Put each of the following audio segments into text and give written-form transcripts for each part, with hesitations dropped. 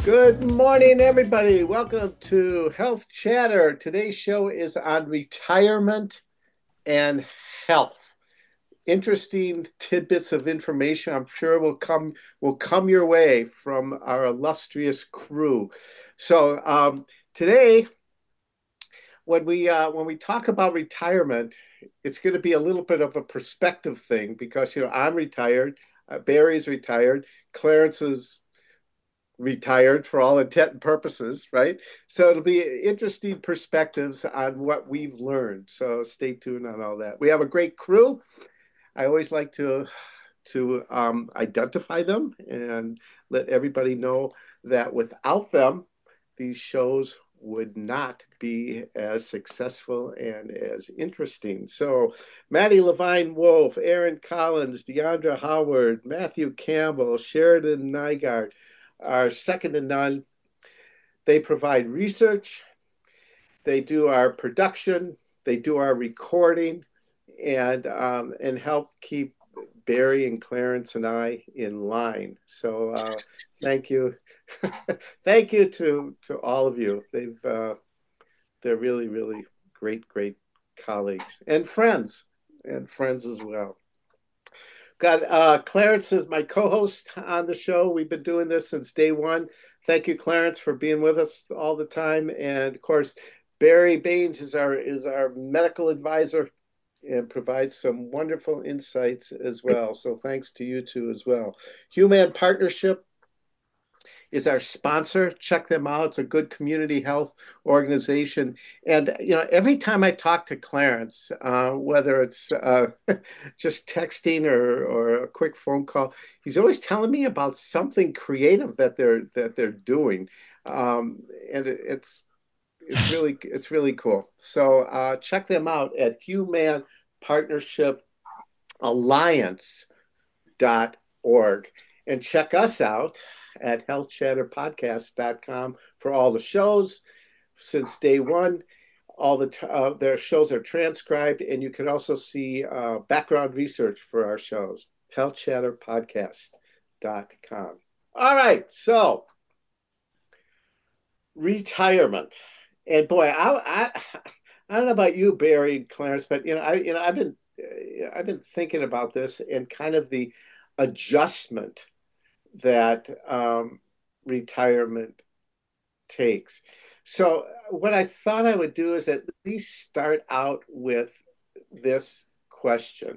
Good morning, everybody. Welcome to Health Chatter. Today's show is on retirement and health. Interesting tidbits of information I'm sure will come your way from our illustrious crew. So today, when we talk about retirement, it's going to be a little bit of a perspective thing because I'm retired, Barry's retired, Clarence is retired for all intent and purposes, right? So it'll be interesting perspectives on what we've learned. So stay tuned on all that. We have a great crew. I always like to identify them and let everybody know that without them, these shows would not be as successful and as interesting. So Maddie Levine Wolf, Aaron Collins, Deandra Howard, Matthew Campbell, Sheridan Nygaard are second to none. They provide research, they do our production, they do our recording, and help keep Barry and Clarence and I in line. So thank you, thank you to all of you. They're really great colleagues and friends as well. Got Clarence is my co-host on the show. We've been doing this since day one. Thank you, Clarence, for being with us all the time. And of course, Barry Baines is our medical advisor and provides some wonderful insights as well. So thanks to you two as well. Human Partnership is our sponsor. Check them out. It's a good community health organization. And every time I talk to Clarence, whether it's just texting or a quick phone call, he's always telling me about something creative that they're doing, and it's really cool. So check them out at Human Partnership Alliance.org. And check us out at healthchatterpodcast.com for all the shows since day one. All their shows are transcribed, and you can also see background research for our shows. Healthchatterpodcast.com. All right, so retirement, and boy, I don't know about you, Barry and Clarence, but I've been thinking about this and kind of the adjustment that retirement takes. So what I thought I would do is at least start out with this question.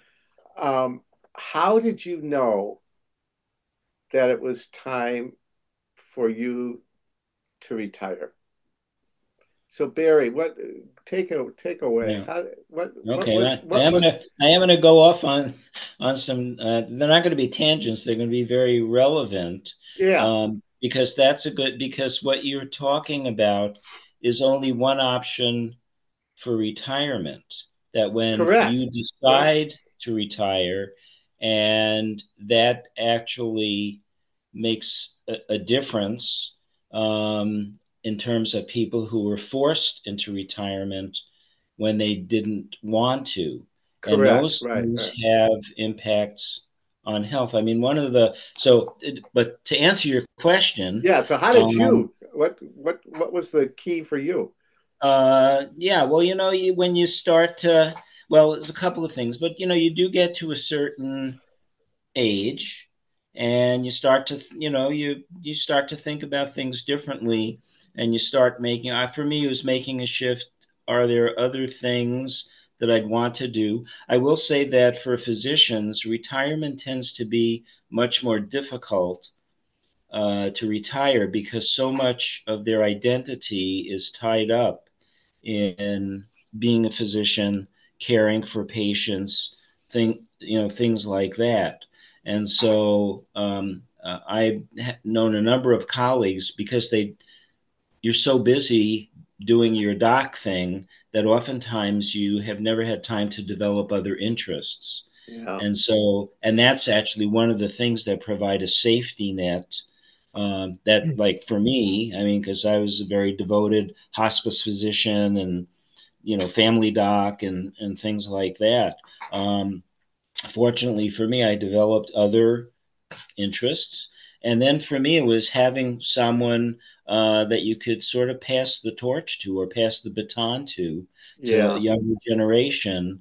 How did you know that it was time for you to retire? So Barry, what take away? Yeah. What Okay. was I what am was gonna I am gonna go off on some. They're not going to be tangents. They're going to be very relevant, yeah, because that's a good because what you're talking about is only one option for retirement. That when correct. you Right. decide to retire, and that actually makes a difference, in terms of people who were forced into retirement when they didn't want to. And Correct. those Right. things Right. have impacts on health. I mean, but to answer your question, Yeah. So how did um, you what was the key for you? yeah, well, when you start to, well, there's a couple of things, but you do get to a certain age, and you start to, you start to think about things differently, and you start making. For me, it was making a shift. Are there other things that I'd want to do? I will say that for physicians, retirement tends to be much more difficult to retire because so much of their identity is tied up in being a physician, caring for patients, things like that. And so I've known a number of colleagues because you're so busy doing your doc thing that oftentimes you have never had time to develop other interests. Yeah. And that's actually one of the things that provide a safety net. That, like for me, I mean, because I was a very devoted hospice physician and family doc and things like that. Fortunately for me, I developed other interests, And then for me, it was having someone that you could sort of pass the torch to or pass the baton to a Yeah. younger generation.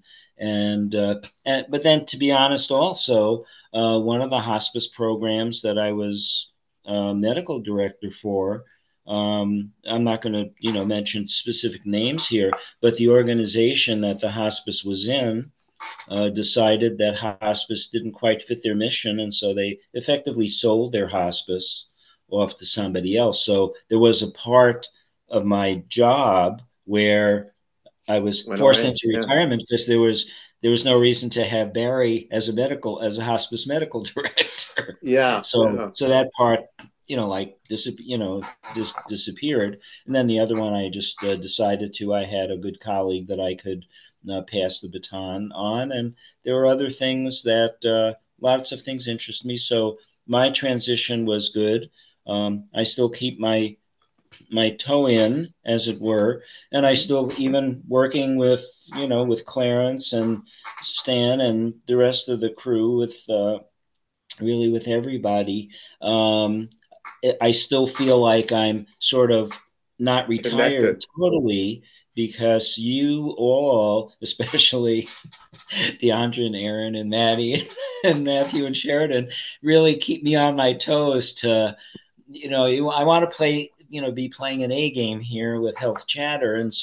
And but then, to be honest, also one of the hospice programs that I was medical director for. I'm not going to, mention specific names here, but the organization that the hospice was in decided that hospice didn't quite fit their mission, and so they effectively sold their hospice off to somebody else. So there was a part of my job where I was Went forced away. into Yeah. retirement because there was no reason to have Barry as a hospice medical director. Yeah. So Yeah. so that part, like just disappeared. And then the other one, I just decided to. I had a good colleague that I could pass the baton on, and there were other things that lots of things interest me. So my transition was good. I still keep my toe in, as it were, and I still, even working with Clarence and Stan and the rest of the crew, with really with everybody. Um, I still feel like I'm sort of not retired Connected. totally, because you all, especially DeAndre and Aaron and Maddie and Matthew and Sheridan, really keep me on my toes to, I want to be playing an A game here with Health Chatter. And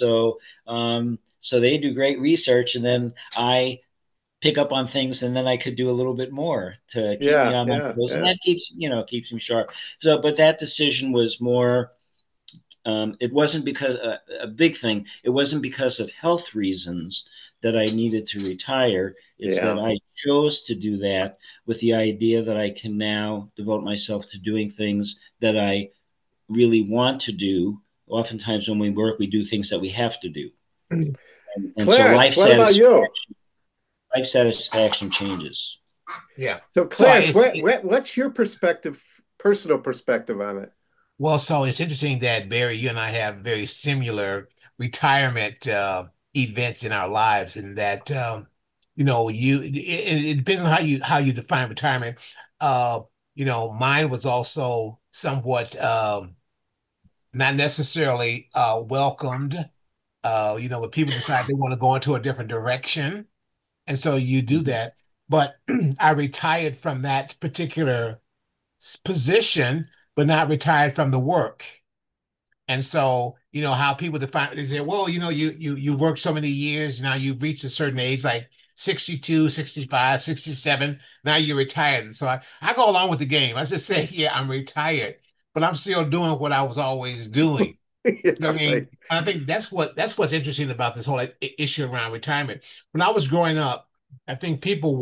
so they do great research, and then I pick up on things, and then I could do a little bit more to keep me Yeah. on my Yeah. toes. And Yeah. that keeps me sharp. So, but that decision was more, it wasn't because a big thing. It wasn't because of health reasons that I needed to retire. It's that Yeah. I chose to do that with the idea that I can now devote myself to doing things that I really want to do. Oftentimes, when we work, we do things that we have to do, and so Clarence, what about you? life satisfaction changes. Yeah. So, So Clarence, what's your perspective, personal perspective on it? so it's interesting that Barry, you and I have very similar retirement events in our lives, and that it depends on how you define retirement. Uh, mine was also somewhat not necessarily welcomed. When people decide they want to go into a different direction, and so you do Mhm. that. But I retired from that particular position, but not retired from the work. And so, how people define, they say, well, you worked so many years, now you've reached a certain age, like 62, 65, 67. Now you're retired. And so I go along with the game. I just say, yeah, I'm retired, but I'm still doing what I was always doing. You know Yeah, what I mean? right. And I think that's what's interesting about this whole issue around retirement. When I was growing up, I think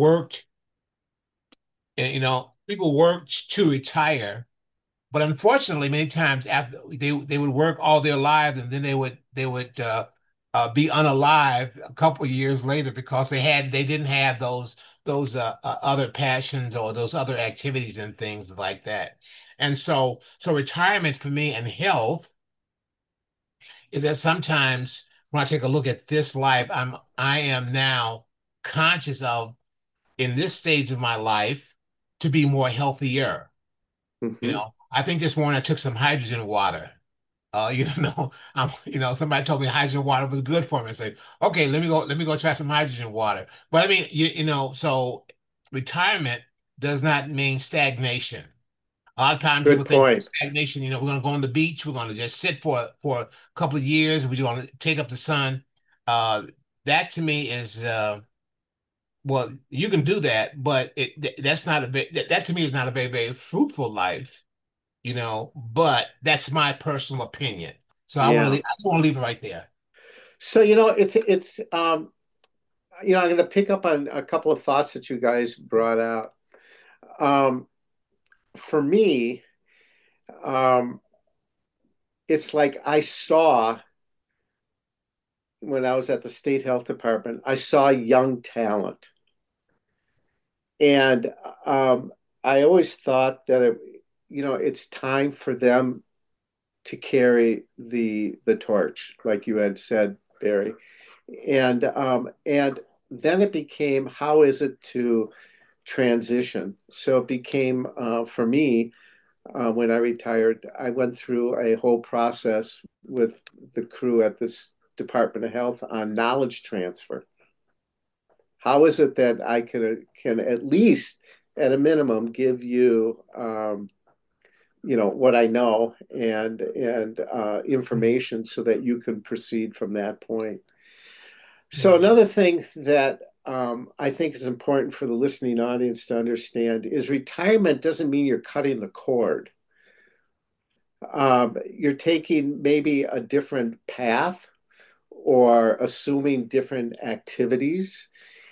people worked to retire, but unfortunately, many times after they would work all their lives, and then they would be unalive a couple of years later because they didn't have those other passions or those other activities and things like that. And so retirement for me and health is that sometimes when I take a look at this life, I am now conscious of, in this stage of my life, to be more healthier. Hmm. I think this morning I took some hydrogen water. Somebody told me hydrogen water was good for me. I said, okay, let me go try some hydrogen water. But I mean, so retirement does not mean stagnation. A lot of times people Good think point. stagnation, we're going to go on the beach, we're going to just sit for a couple of years, we're going to take up the sun. Uh, that to me is, well, you can do that, but that's not that to me is not a very, very fruitful life, but that's my personal opinion. So Yeah. I just want to leave it right there. So, I'm going to pick up on a couple of thoughts that you guys brought out. Um, for me, um, it's like I saw when I was at the state health department, I saw young talent. And I always thought that it's time for them to carry the torch, like you had said, Barry. And then it became, how is it to transition? So it became, for me, when I retired. I went through a whole process with the crew at this Department of Health on knowledge transfer. How is it that I can at least, at a minimum, give you what I know and information so that you can proceed from that point. So Yes. another thing that I think is important for the listening audience to understand is retirement doesn't mean you're cutting the cord. You're taking maybe a different path or assuming different activities,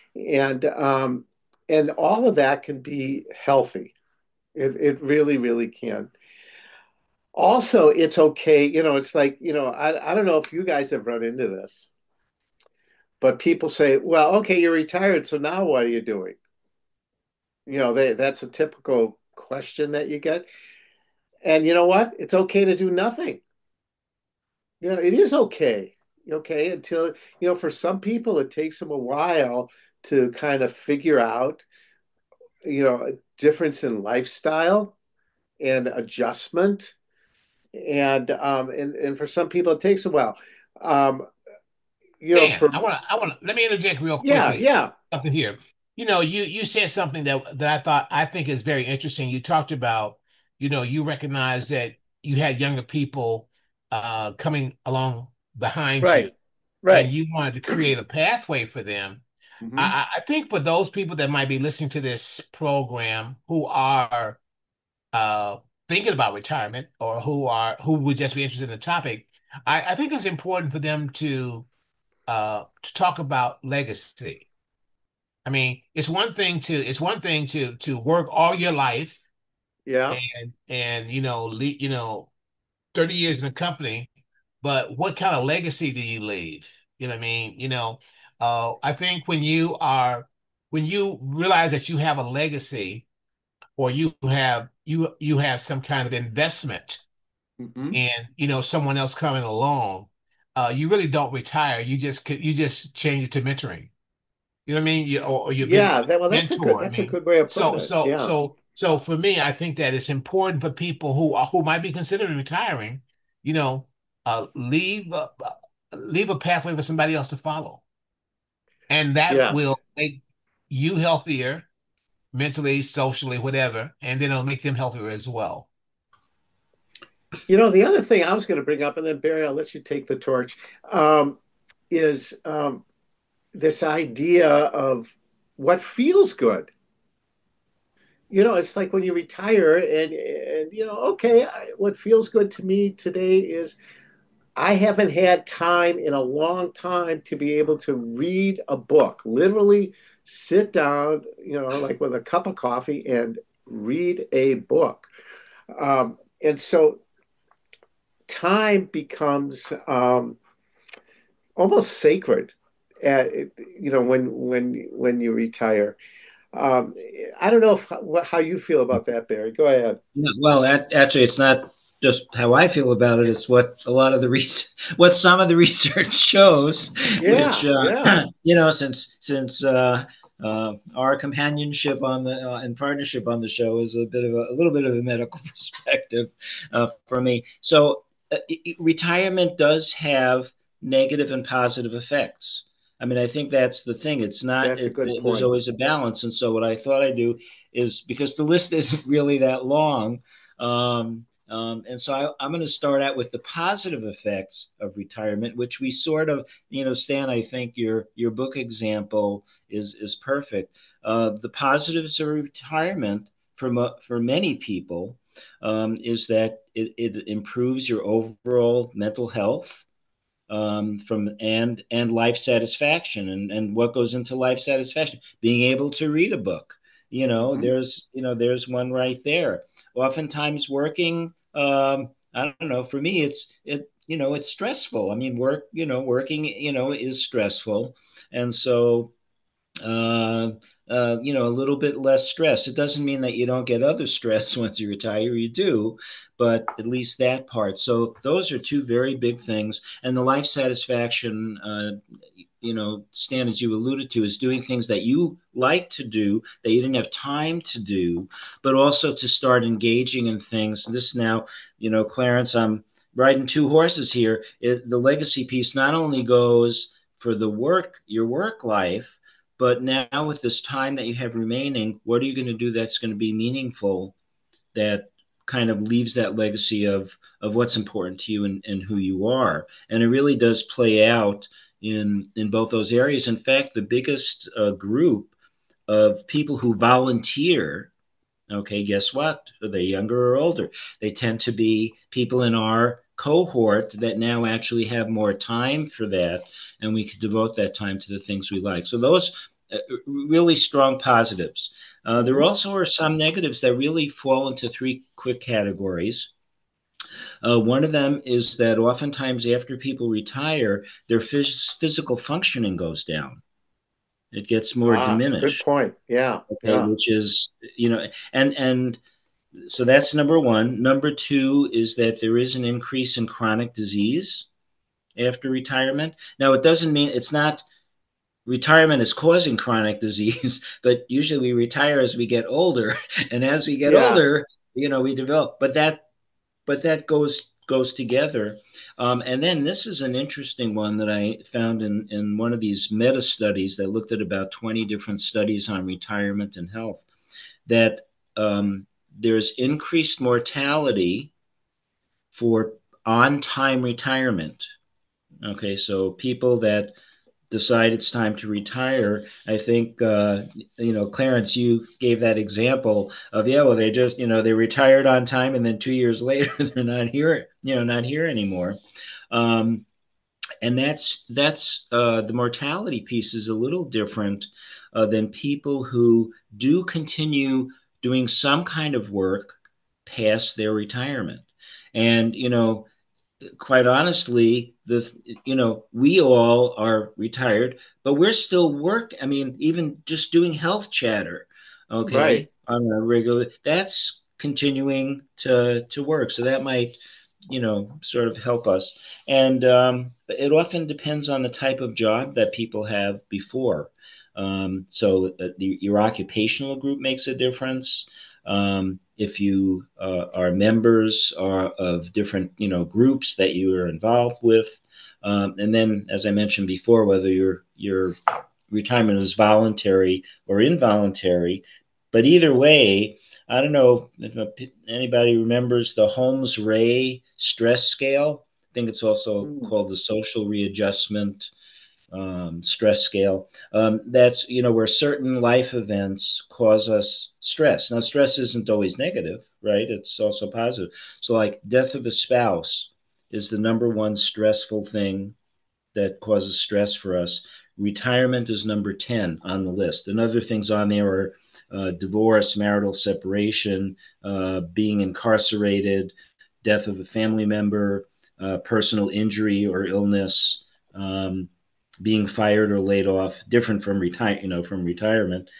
and all of that can be healthy. It really, really can. Also, it's okay. It's like, I don't know if you guys have run into this, but people say, well, okay, you're retired, so now what are you doing? That's a typical question that you get. And you know what? It's okay to do nothing. It is okay. Okay, until, for some people, it takes them a while to kind of figure out, a difference in lifestyle and adjustment. And for some people, it takes a while. Um, Dan, for let me interject real yeah, quickly. yeah, Something here. You said something that I think is very interesting. You talked about, you recognize that you had younger people coming along behind you, right, and right. you wanted to create a pathway for them. I, Hmm. I I think for those people that might be listening to this program who are uh, thinking about retirement or who would just be interested in the topic, I think it's important for them to talk about legacy. I mean, it's one thing to work all your life Yeah, and 30 years in a company, but what kind of legacy do you leave? You know what I mean? I think when you realize that you have a legacy or you have some kind of investment hmm, and someone else coming along, you really don't retire. You just change it to mentoring. You know what I mean? Or you've been yeah. Well, that's a good mentor. I that's a mean, good way of putting so it. so Yeah, so so for me, I think that it's important for people who might be considering retiring, you know, leave a pathway for somebody else to follow, and that yes. will make you healthier mentally, socially, whatever, and then it'll make them healthier as well. The other thing I was going to bring up, and then Barry, I'll let you take the torch, is this idea of what feels good. It's like when you retire and okay, what feels good to me today is I haven't had time in a long time to be able to read a book, literally sit down, like with a cup of coffee and read a book. And so time becomes almost sacred, when you retire. Um, I don't know how you feel about that, Barry. Go ahead. Yeah, well, actually, it's not just how I feel about it. It's what a lot of the what some of the research shows, which Yeah, yeah, since our companionship on the and partnership on the show is a little bit of a medical perspective for me. So, retirement does have negative and positive effects. I mean, I think that's the thing. It's not. that's a good There's point. always a balance, and so what I thought I'd do is because the list isn't really that long. And so I'm going to start out with the positive effects of retirement, which we sort of, Stan, I think your book example is perfect. The positives of retirement for many people is that it improves your overall mental health from and life satisfaction and what goes into life satisfaction being able to read a book. Hmm. There's one right there. Oftentimes working, I don't know, for me it's stressful. I mean, working is stressful, and so uh, a little bit less stress. It doesn't mean that you don't get other stress once you retire. You do, but at least that part. So those are two very big things. And the life satisfaction, Stan, as you alluded to, is doing things that you like to do that you didn't have time to do, but also to start engaging in things. This now, Clarence, I'm riding two horses here. The legacy piece not only goes for your work life, but now with this time that you have remaining, what are you going to do that's going to be meaningful, that kind of leaves that legacy of what's important to you and who you are. And it really does play out in both those areas. In fact, the biggest group of people who volunteer, okay, guess what? Are they younger or older? They tend to be people in our cohort that now actually have more time for that, and we could devote that time to the things we like. So those really strong positives. There also are some negatives that really fall into three quick categories. One of them is that oftentimes after people retire, their physical functioning goes down. It gets more Good diminished. point. Yeah, Okay, yeah. which is, and so that's number one. Number two is that there is an increase in chronic disease after retirement. Now, it doesn't mean it's not retirement is causing chronic disease, but usually we retire as we get older, and as we get Yeah. older, we develop. But that goes together. And then this is an interesting one that I found in one of these meta studies that looked at about 20 different studies on retirement and health, that there's increased mortality for on-time retirement. Okay, so people that decide it's time to retire. I think, Clarence, you gave that example of, yeah, well, they just, they retired on time, and then 2 years later, they're not here anymore. And that's the mortality piece is a little different than people who do continue doing some kind of work past their retirement. And, quite honestly, we all are retired, but we're still I mean, even just doing health chatter, Right. okay, on a regular, that's continuing to work. So that might, sort of help us. And it often depends on the type of job that people have before. So your occupational group makes a difference. If you are members of different groups that you are involved with, and then as I mentioned before, whether your retirement is voluntary or involuntary, but either way, I don't know if anybody remembers the Holmes-Ray stress scale. I think it's also Mm. called the social readjustment stress scale. That's where certain life events cause us stress. Now, stress isn't always negative, right? It's also positive. So, like death of a spouse is the number one stressful thing that causes stress for us. Retirement is number 10 on the list. And other things on there are divorce, marital separation, being incarcerated, death of a family member, personal injury or illness, being fired or laid off, different from from retirement,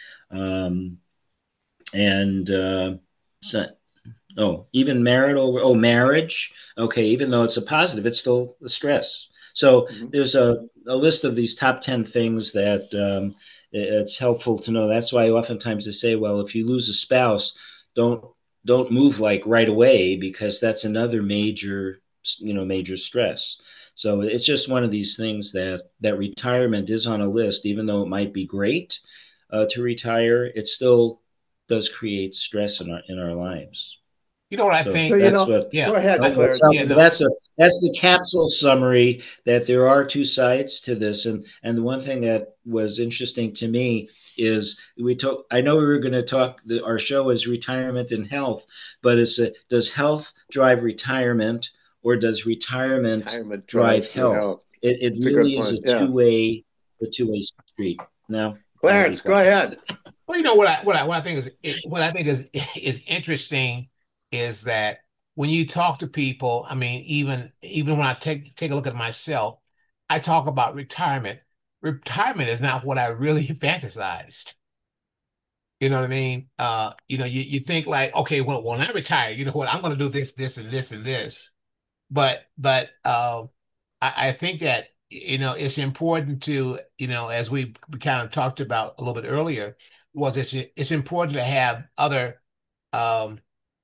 and so, even marriage. Okay, even though it's a positive, it's still a stress. So Mhm. there's a list of these top 10 things that it's helpful to know. That's why oftentimes they say, well, if you lose a spouse, don't don't move like right away, because that's another major stress. So it's just one of these things that retirement is on a list, even though it might be great to retire, it still does create stress in our lives. You know what I So So, think? that's what. Yeah, go ahead, yeah, Clarence. no. That's the capsule summary. That there are two sides to this, and the one thing that was interesting to me is we talk. I know we were going to talk. Our show is retirement and health, but does health drive retirement, or does retirement Retirement drive drive your health? health. It It's a good really is point. Yeah. a two-way street. Now I'll be Clarence, go quiet. ahead. Well, you know what I think is interesting is that when you talk to people, I mean, even when I take a look at myself, I talk about retirement. Retirement is not what I really fantasized. You know what I mean? You think like, okay, well, when I retire, you know what, I'm going to do this, this, and this, and this. But I think that it's important to, as we kind of talked about a little bit earlier, was it's important to have other um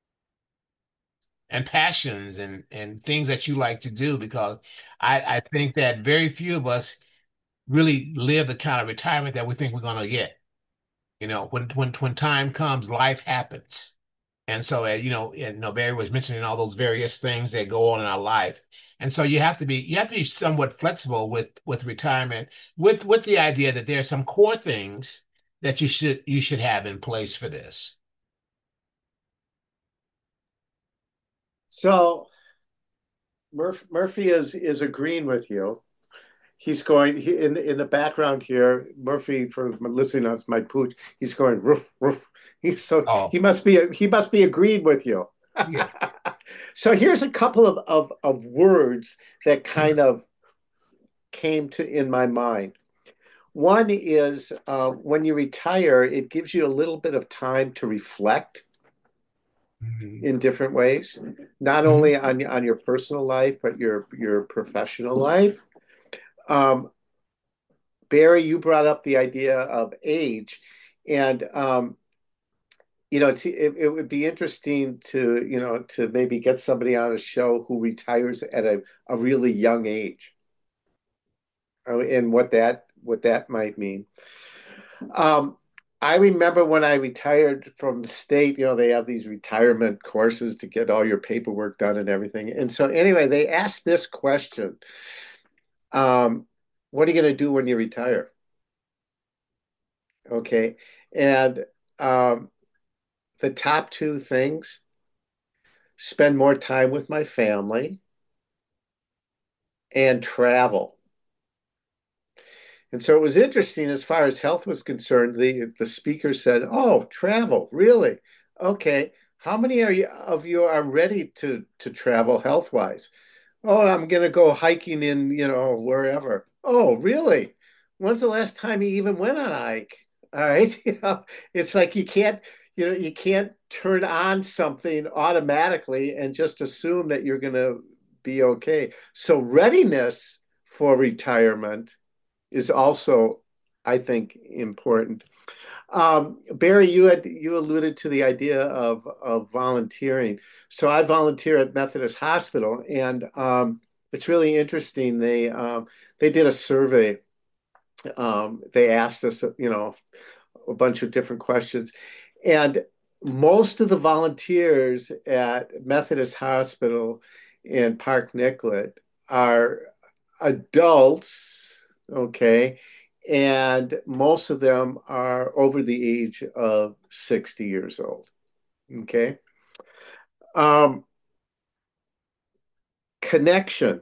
and passions and things that you like to do, because I think that very few of us really live the kind of retirement that we think we're gonna get. When time comes, life happens. And so, Barry was mentioning all those various things that go on in our life, and so you have to be somewhat flexible with retirement, with the idea that there are some core things that you should have in place for this. So Murphy is agreeing with you. He's going in the background here. Murphy, for listening, that's my pooch. He's going roof roof. So Oh, he must be agreeing with you. yeah. So here's a couple of words that kind of came to in my mind. One is when you retire, it gives you a little bit of time to reflect Mhm. in different ways, not Mhm. only on your personal life, but your professional life. Um, Barry, you brought up the idea of age, and it would be interesting to maybe get somebody on a show who retires at a really young age, and what that might mean. Um, I remember when I retired from the state, they have these retirement courses to get all your paperwork done and everything. And so anyway, they asked this question. Um, what are you going to do when you retire? Okay. And um, the top two things, spend more time with my family and travel. And so it was interesting as far as health was concerned. The speaker said, "Oh, travel, really? Okay. How many of you are ready to travel health wise? Oh, I'm gonna go hiking in, wherever. Oh, really? When's the last time you even went on a hike? All right. It's like you can't turn on something automatically and just assume that you're gonna be okay. So readiness for retirement is also, I think, important. Barry, you alluded to the idea of volunteering. So I volunteer at Methodist Hospital, and it's really interesting. They did a survey. They asked us, a bunch of different questions, and most of the volunteers at Methodist Hospital in Park Nicollet are adults, okay, and most of them are over the age of 60 years old, okay. Um, Connection.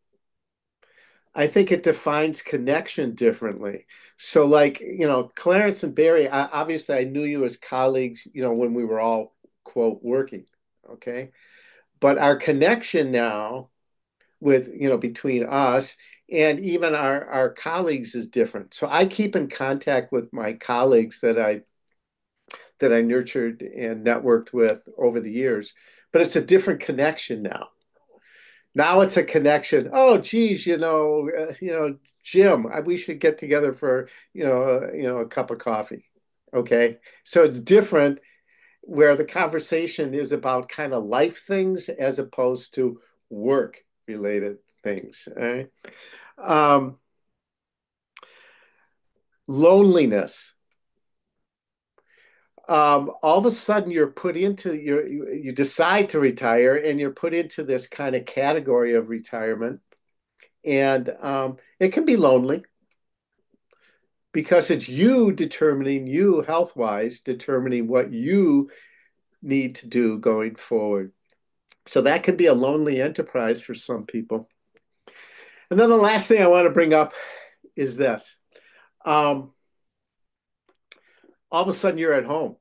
I think it defines connection differently. So, like, Clarence and Barry, obviously, I knew you as colleagues, when we were all, quote, working, okay? But our connection now between us and even our colleagues is different. So I keep in contact with my colleagues that I nurtured and networked with over the years, but it's a different connection now. Now it's a connection. Oh, geez, Jim, we should get together for a cup of coffee. Okay, so it's different where the conversation is about kind of life things as opposed to work related things. All right. Um, Loneliness. All of a sudden you decide to retire and you're put into this kind of category of retirement, and it can be lonely because it's you health wise determining what you need to do going forward. So that can be a lonely enterprise for some people. And then the last thing I want to bring up is this. Um, all of a sudden you're at home.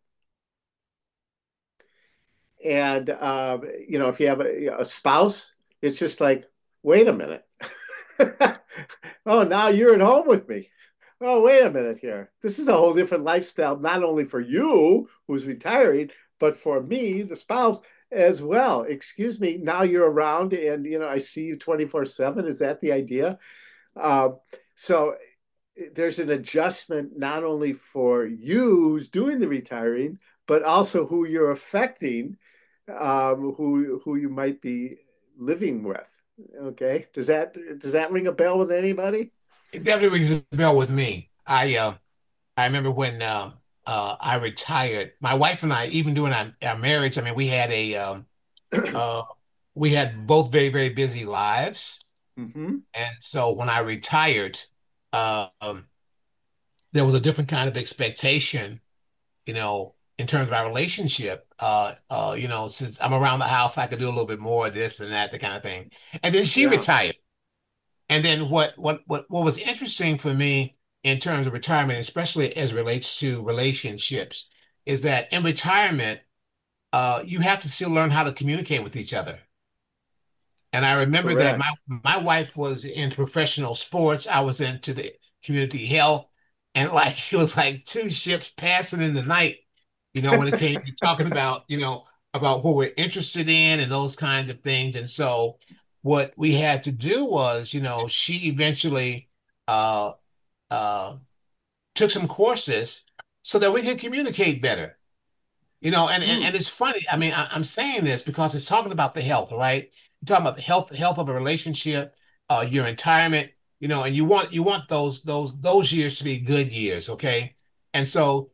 And if you have a spouse, it's just like, wait a minute. Oh, now you're at home with me. Oh, wait a minute here. This is a whole different lifestyle, not only for you who's retiring, but for me, the spouse, as well. Excuse me, now you're around and I see you 24/7. Is that the idea? Um, so there's an adjustment not only for you who's doing the retiring, but also who you're affecting, who you might be living with. Okay, does that ring a bell with anybody? It definitely rings a bell with me. I remember when I retired. My wife and I, even during our marriage, I mean, uh, we had both very, very busy lives. Hmm. And so when I retired, uh, um, there was a different kind of expectation, in terms of our relationship. Since I'm around the house, I could do a little bit more of this and that, the kind of thing. And then she Yeah, retired. And then what was interesting for me in terms of retirement, especially as it relates to relationships, is that in retirement, you have to still learn how to communicate with each other. And I remember that correct. my wife was into professional sports. I was into the community health, and like it was like two ships passing in the night. When it came to talking about about what we're interested in and those kinds of things. And so what we had to do was, she eventually uh uh took some courses so that we could communicate better. And Hmm. it's funny. I mean, I'm saying this because it's talking about the health, right? You're talking about the health of a relationship, your retirement, and you want those years to be good years, okay? And so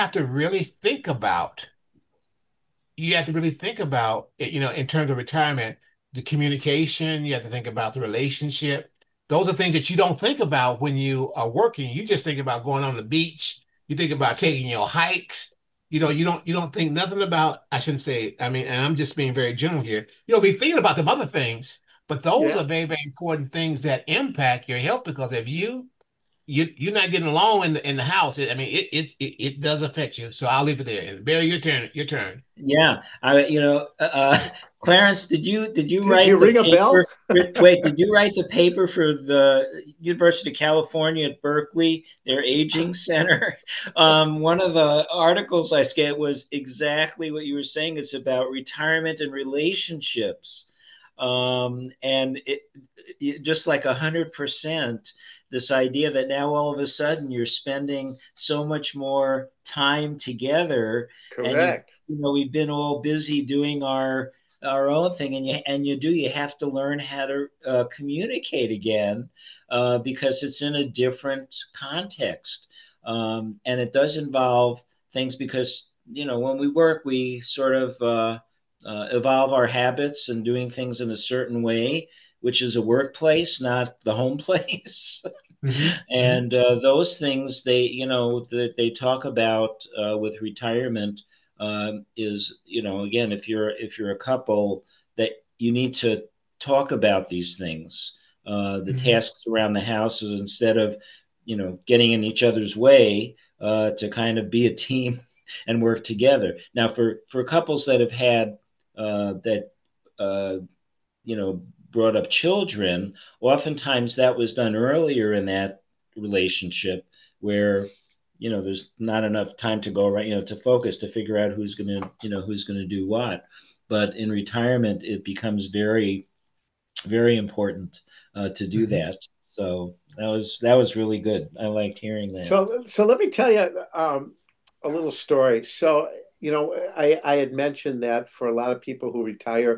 you have to really think about it, in terms of retirement, the communication, you have to think about the relationship. Those are things that you don't think about when you are working. You just think about going on the beach. You think about taking your hikes. You don't think nothing about, I shouldn't say, I mean, and I'm just being very general here. You'll be thinking about them other things, but those are Yeah. very, very important things that impact your health because if you're not getting along in the house, I mean, it does affect you. So I'll leave it there. And Barry, your turn. Your turn. Yeah, Clarence, did you Do you write the ring a paper? bell? Wait, did you write the paper for the University of California at Berkeley, their aging center? One of the articles I scanned was exactly what you were saying. It's about retirement and relationships, and just like 100%. This idea that now all of a sudden you're spending so much more time together, and Correct. we've been all busy doing our own thing, and you have to learn how to communicate again, because it's in a different context, and it does involve things because when we work we sort of evolve our habits and doing things in a certain way, which is a workplace, not the home place. Hmm. And those things that they talk about with retirement, is again, if you're a couple, that you need to talk about these things, the Hmm. tasks around the house, is instead of getting in each other's way, to kind of be a team and work together. Now, for couples that have had that uh, you know brought up children, oftentimes that was done earlier in that relationship, where there's not enough time to go around, to focus, to figure out who's going to do what. But in retirement it becomes very, very important to do Hmm. that. So that was really good. I liked hearing that. So let me tell you a little story. So, I had mentioned that for a lot of people who retire,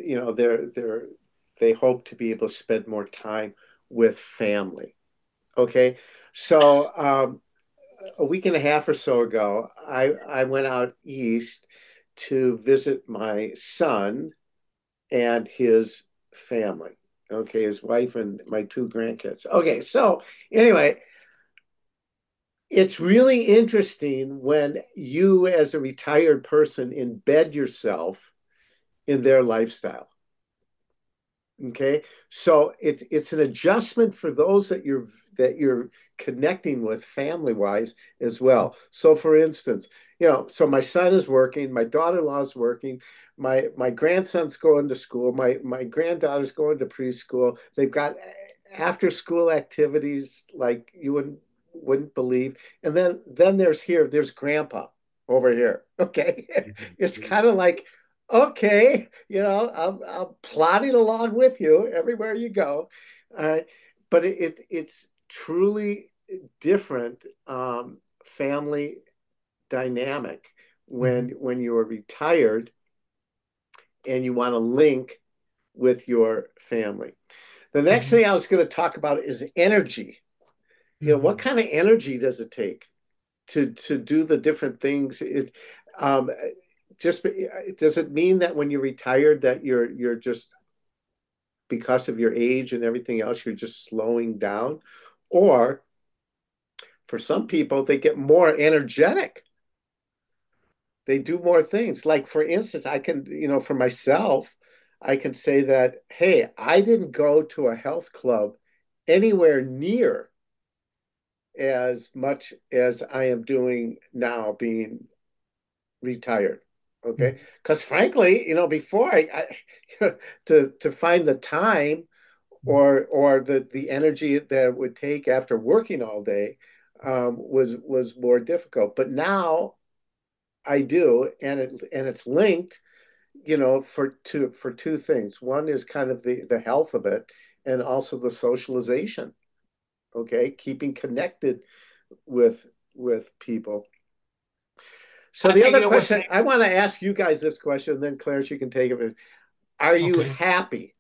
they hope to be able to spend more time with family. Okay. So, a week and a half or so ago, I went out east to visit my son and his family. Okay, his wife and my two grandkids. Okay, so anyway, it's really interesting when you, as a retired person, embed yourself in their lifestyle. Okay, so it's an adjustment for those that you're connecting with family wise as well. So, for instance, so my son is working, my daughter-in-law is working, my grandson's going to school, my granddaughter's going to preschool. They've got after school activities like you wouldn't believe. And then there's grandpa over here. Okay. It's kind of like, okay, I'm plodding along with you everywhere you go. All right. but it's truly different family dynamic Mhm. when you are retired and you want to link with your family. The next Mhm. thing I was going to talk about is energy. What Mhm. kind of energy does it take to do the different things? Um, just does it mean that when you're retired that you're just because of your age and everything else, you're just slowing down? Or for some people, they get more energetic. They do more things. Like, for instance, I can, for myself, I can say that, hey, I didn't go to a health club anywhere near as much as I am doing now being retired. Okay. Mhm. Because frankly, before to find the time or the energy that it would take after working all day was more difficult. But now I do, and it's linked, for two things. One is kind of the health of it, and also the socialization. Okay, keeping connected with with people. So I the think other you know what's question I want to ask you guys this question, and then Clarence, you can take it. Are you okay. happy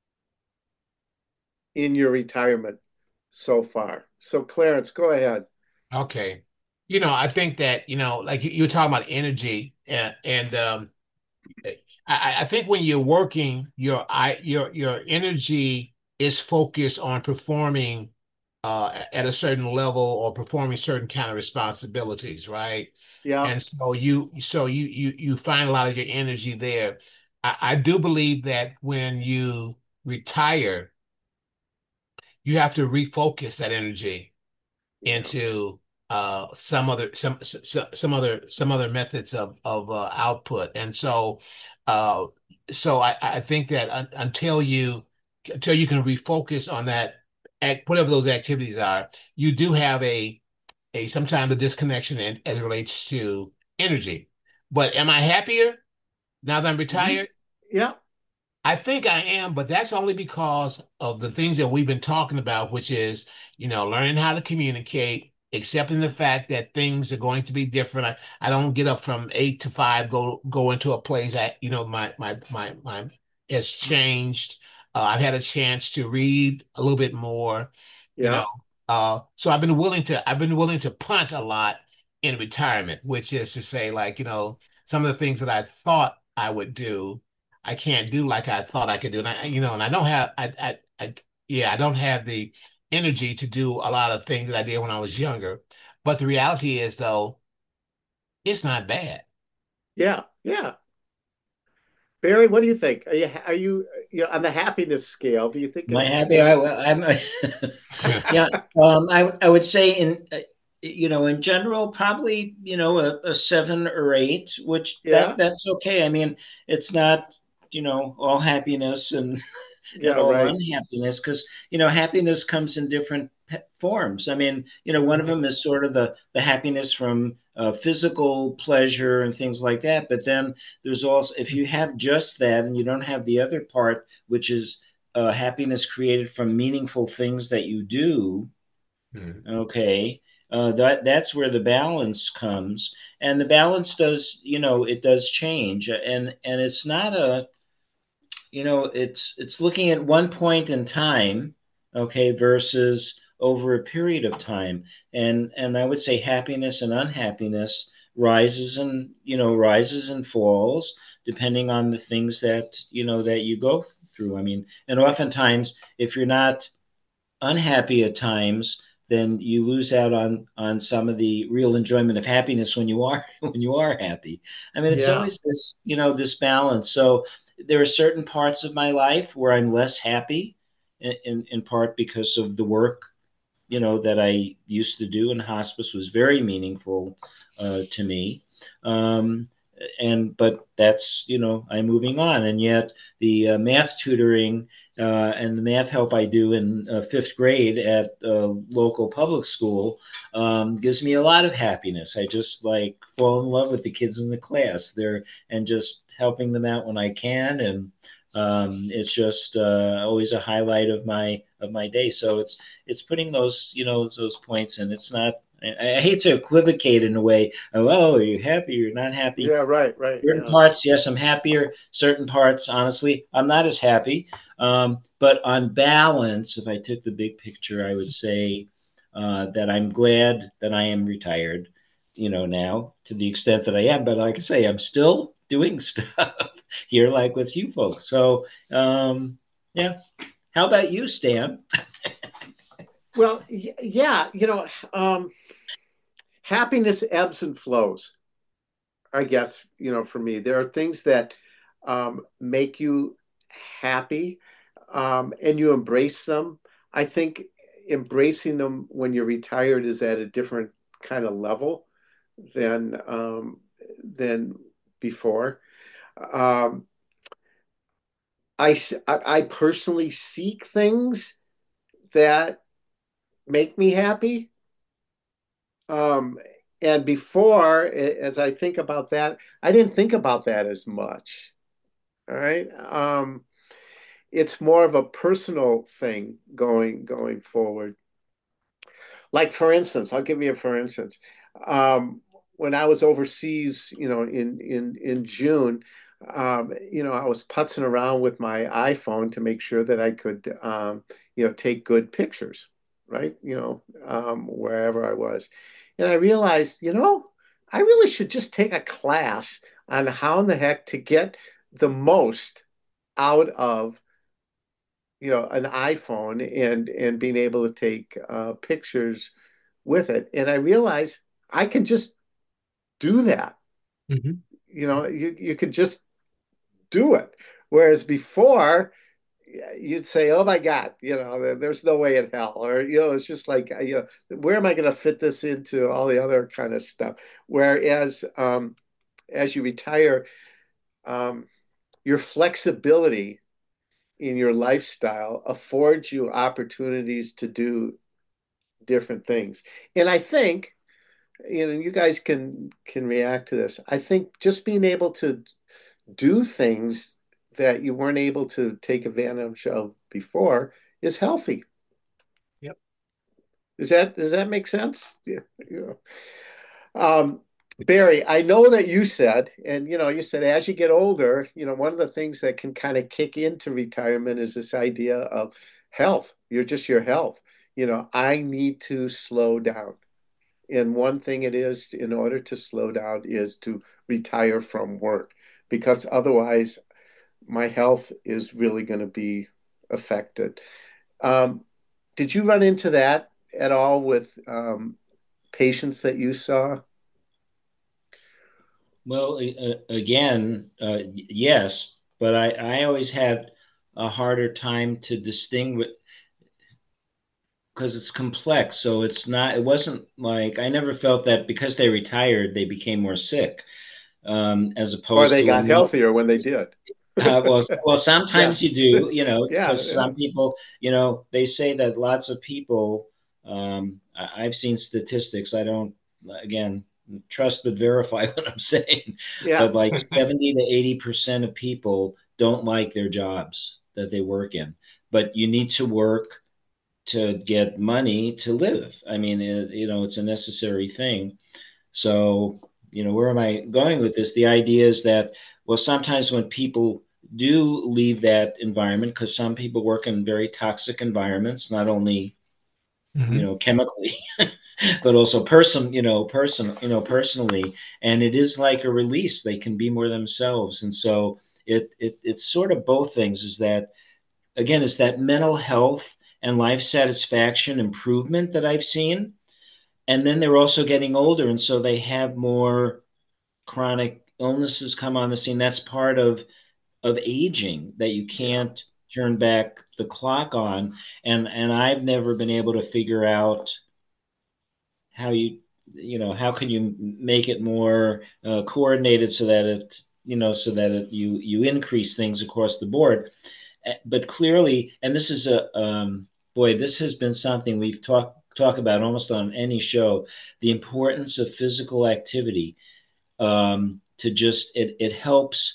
in your retirement so far? So Clarence, go ahead. Okay. I think that, like you were talking about energy and I think when you're working, your energy is focused on performing at a certain level or performing certain kind of responsibilities, right? Yeah, And so you find a lot of your energy there. I do believe that when you retire, you have to refocus that energy yeah, into some other methods of output. And uh I think that until you can refocus on that whatever those activities are, you do have a sometimes a disconnection as it relates to energy. But am I happier now that I'm mhm, retired? yeah, I think I am, but that's only because of the things that we've been talking about, which is, learning how to communicate, accepting the fact that things are going to be different. I don't get up from 8 to 5, go into a place that, my has changed. I've had a chance to read a little bit more, you know. yeah, So I've been willing to punt a lot in retirement, which is to say, like, some of the things that I thought I would do. I can't do like I thought I could do. And I don't have yeah, I don't have the energy to do a lot of things that I did when I was younger. But the reality is though, it's not bad. yeah, yeah. Barry, what do you think? Are you on the happiness scale? Do you think Am I happy? I'm, yeah. I would say in general, probably, a 7 or 8, which Yeah, that's okay. I mean, it's not, all happiness and yeah, all right. unhappiness, because happiness comes in different forms. I mean, one of Mhm. them is sort of the happiness from physical pleasure and things like that. But then there's also, if you have just that and you don't have the other part, which is happiness created from meaningful things that you do. Mhm. Okay. That's where the balance comes, and the balance does, it does change, and it's not a, it's looking at one point in time, okay, versus over a period of time. And I would say happiness and unhappiness rises and falls depending on the things that, that you go through. I mean, and oftentimes if you're not unhappy at times, then you lose out on some of the real enjoyment of happiness when you are when you are happy. I mean, it's Yeah, always this, this balance. So there are certain parts of my life where I'm less happy, in part because of the work, that I used to do, and hospice was very meaningful to me. Um, and but that's, I'm moving on, and yet the math tutoring and the math help I do in fifth grade at local public school gives me a lot of happiness. I just like fall in love with the kids in the class there, and just helping them out when I can, and It's just always a highlight of my day. So it's putting those those points in. It's not. I hate to equivocate in a way. Oh, are you happy? You're not happy. Yeah, right, right. Certain Yeah. parts, yes, I'm happier. Certain parts, honestly, I'm not as happy. But on balance, if I took the big picture, I would say that I'm glad that I am retired, now to the extent that I am. But like I say, I'm still doing stuff here, like with you folks. So, yeah. How about you, Stan? Well, yeah, happiness ebbs and flows. I guess, for me, there are things that make you happy, and you embrace them. I think embracing them when you're retired is at a different kind of level than before. Um, I personally seek things that make me happy. Um, and before, as I think about that, I didn't think about that as much. All right. It's more of a personal thing going forward. Like for instance, I'll give you a for instance. When I was overseas, in June, I was putzing around with my iPhone to make sure that I could, take good pictures, right? Wherever I was, and I realized, I really should just take a class on how in the heck to get the most out of an iPhone and being able to take pictures with it. And I realized I can just do that. Mhm. You could just do it. Whereas before, you'd say, "Oh my God, there's no way in hell," or it's just like, where am I going to fit this into all the other kind of stuff? Whereas, as you retire, um, your flexibility in your lifestyle affords you opportunities to do different things. And I think, you guys can react to this. I think just being able to do things that you weren't able to take advantage of before is healthy. Yep. Does that make sense? Yeah. Yeah. Um, Barry, I know that you said, and you said as you get older, one of the things that can kind of kick into retirement is this idea of health. You're just your health. I need to slow down. And one thing it is, in order to slow down, is to retire from work, because otherwise my health is really going to be affected. Um, did you run into that at all with patients that you saw? Well, again, yes, but I always had a harder time to distinguish because it's complex. So it wasn't like I never felt that because they retired, they became more sick, as Or opposed they to when got they, healthier when they did? well, Yeah. sometimes you do, Yeah. because Yeah. some people, they say that lots of people, I've seen statistics. I don't, again, trust but verify what I'm saying, Yeah. but like 70 to 80% of people don't like their jobs that they work in. But you need to work to get money to live. I mean, it's a necessary thing. So, where am I going with this? The idea is that, well, sometimes when people do leave that environment, because some people work in very toxic environments, not only, Mhm. chemically, but also personally, and it is like a release. They can be more themselves. And so it's sort of both things is that, again, it's that mental health and life satisfaction improvement that I've seen. And then they're also getting older, and so they have more chronic illnesses come on the scene. That's part of aging that you Yeah. can't turn back the clock on. And I've never been able to figure out how how can you make it more coordinated so that you increase things across the board. But clearly, and this is a boy, this has been something we've talk about almost on any show, the importance of physical activity, to just it helps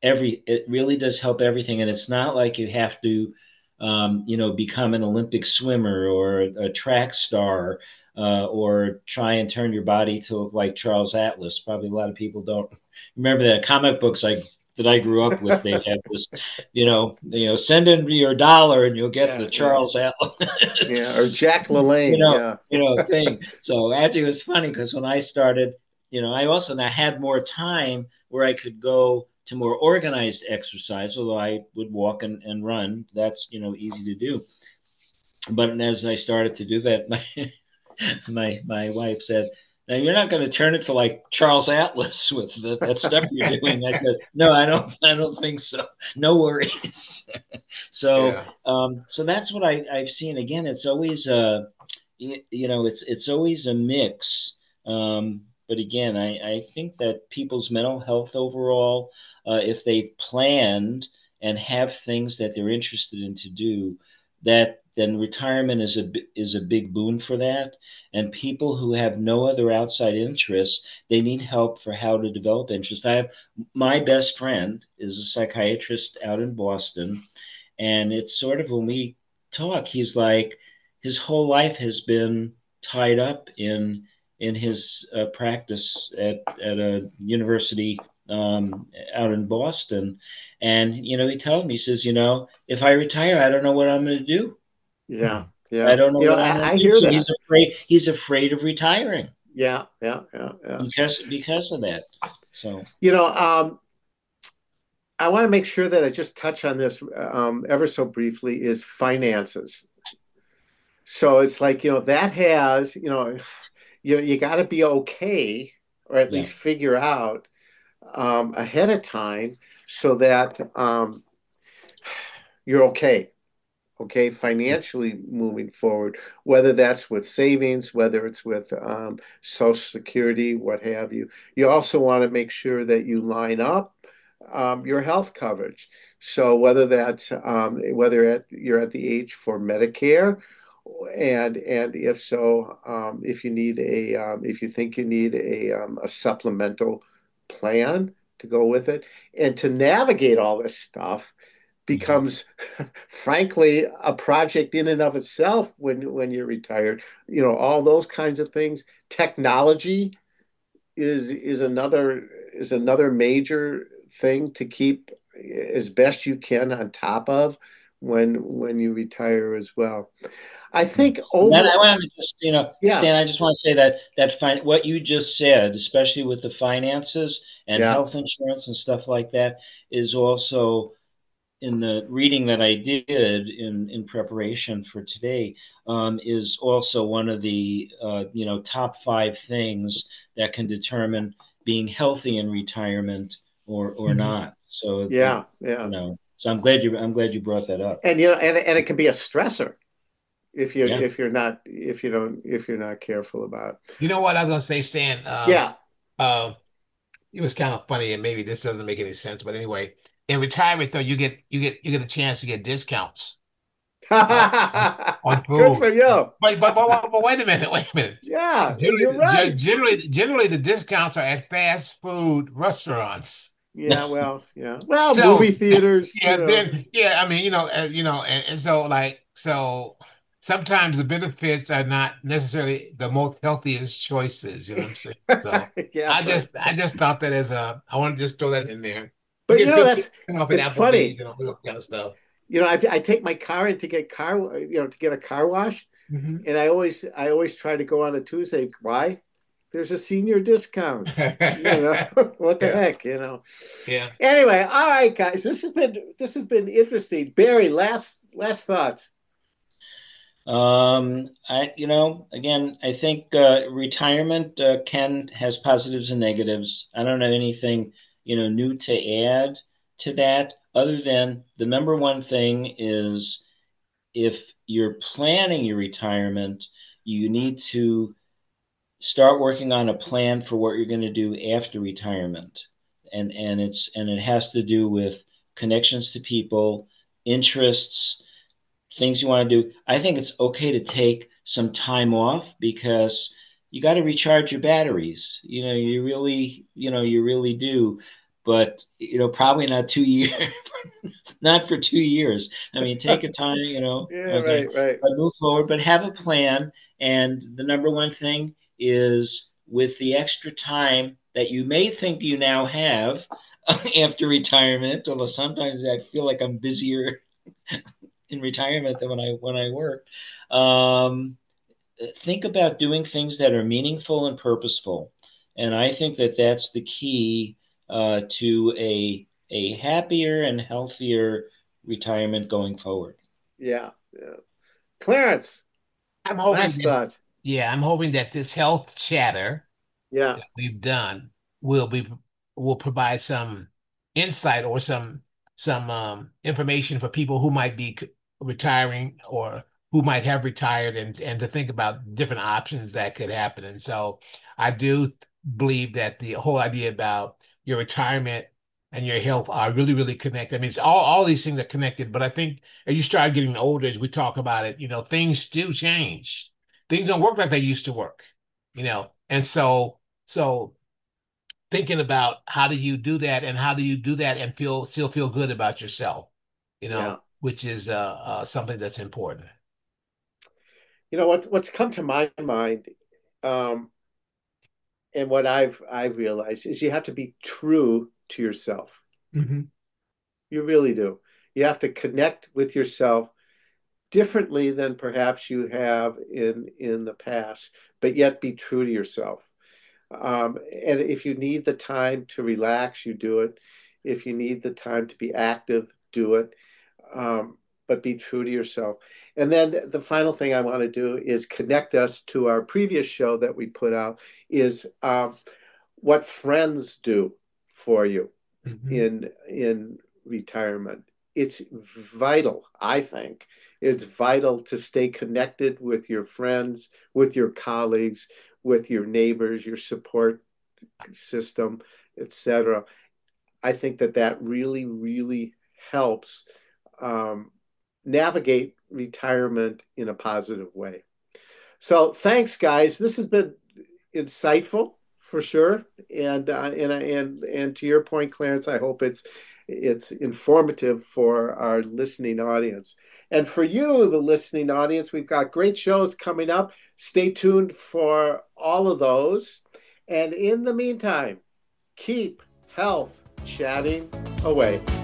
it really does help everything. And it's not like you have to, become an Olympic swimmer or a track star, or try and turn your body to look like Charles Atlas. Probably a lot of people don't remember that. Comic books that I grew up with, they had this, send in your dollar and you'll get Yeah, the yeah, Charles Atlas, yeah. Or Jack LaLanne. Yeah, thing. So actually, it was funny because when I started, I also now had more time where I could go to more organized exercise, although I would walk and run. That's, easy to do. But as I started to do that, my wife said, "Now you're not going to turn into like Charles Atlas with that stuff you're doing." I said, "No, I don't think so. No worries." so Yeah. so that's what I've seen. Again, it's always it's always a mix. But again, I think that people's mental health overall, if they've planned and have things that they're interested in to do, that then retirement is a big boon for that. And people who have no other outside interests, they need help for how to develop interest. I have my best friend is a psychiatrist out in Boston, and it's sort of when we talk, he's like his whole life has been tied up in his practice at a university, out in Boston. And he tells me, he says, if I retire, I don't know what I'm going to do. yeah, Hmm. I yeah. don't know what I'm going I to do. hear So that. he's afraid of retiring Yeah, yeah, yeah, yeah. because of that. So You know, I want to make sure that I just touch on this ever so briefly is finances. So it's like, that has, you got to be okay, or at yeah. least figure out ahead of time so that you're okay, financially moving forward, whether that's with savings, whether it's with Social Security, what have you. You also want to make sure that you line up your health coverage. So whether you're at the age for Medicare, and if so, if you think you need a supplemental plan to go with it, and to navigate all this stuff Hmm. becomes frankly a project in and of itself when you're retired. All those kinds of things. Technology is another major thing to keep as best you can on top of when you retire as well. I think And then I over. want to just, Yeah, Stan, I just want to say that what you just said, especially with the finances and yeah, health insurance and stuff like that, is also in the reading that I did in preparation for today, is also one of the top five things that can determine being healthy in retirement or Hmm. not. So yeah, yeah. so I'm glad you brought that up. And it can be a stressor Yeah. if you're not careful about it. You know what I was gonna say, Stan? Yeah. Uh, it was kind of funny, and maybe this doesn't make any sense, but anyway, in retirement though, you get a chance to get discounts uh, on Good for food. you. But wait a minute, wait a minute. Yeah, you're right. Generally, the discounts are at fast food restaurants. Yeah, well, yeah. Well, movie So theaters. yeah, I mean, and so sometimes the benefits are not necessarily the most healthiest choices, you know what I'm saying? So Yeah, I just thought that I want to just throw that in there. You but get good that's food off at it's Applebee's funny. and all that kind of stuff. I take my car in to get a car wash, Hmm. and I always try to go on a Tuesday. Why? There's a senior discount. What the Yeah, heck. yeah. Anyway, all right, guys, this has been interesting. Barry, last thoughts. Again, I think retirement can has positives and negatives. I don't have anything, new to add to that, other than the number one thing is if you're planning your retirement, you need to start working on a plan for what you're going to do after retirement. And it has to do with connections to people, interests, things you want to do. I think it's okay to take some time off because you got to recharge your batteries. You really do. but probably not 2 years, not for 2 years. I mean, take a time, Yeah, okay, right, right. but move forward, but have a plan. And the number one thing is with the extra time that you may think you now have after retirement, although sometimes I feel like I'm busier in retirement than when I work. Um, think about doing things that are meaningful and purposeful, and I think that that's the key to a happier and healthier retirement going forward. Yeah, yeah. Clarence, I'm hoping last that, thought. yeah, I'm hoping that this health chatter Yeah, that we've done will be will provide some insight or some information for people who might be retiring or who might have retired and to think about different options that could happen. And so I do believe that the whole idea about your retirement and your health are really, really connected. I mean, it's all these things are connected, but I think as you start getting older, as we talk about it, things do change. Things don't work like they used to work, and so thinking about how do you do that and how do you do that and still feel good about yourself, yeah. which is something that's important. What's come to my mind, um, and what I've realized is you have to be true to yourself. Hmm. You really do. You have to connect with yourself differently than perhaps you have in the past, but yet be true to yourself. And if you need the time to relax, you do it. If you need the time to be active, do it. Um, but be true to yourself. And then the final thing I want to do is connect us to our previous show that we put out is what friends do for you Hmm. in retirement. It's vital, I think. It's vital to stay connected with your friends, with your colleagues, with your neighbors, your support system, etc. I think that really, really helps um, navigate retirement in a positive way. So thanks, guys. This has been insightful for sure, and to your point, Clarence, I hope it's informative for our listening audience. And for you, the listening audience, we've got great shows coming up. Stay tuned for all of those. And in the meantime, keep health chatting away.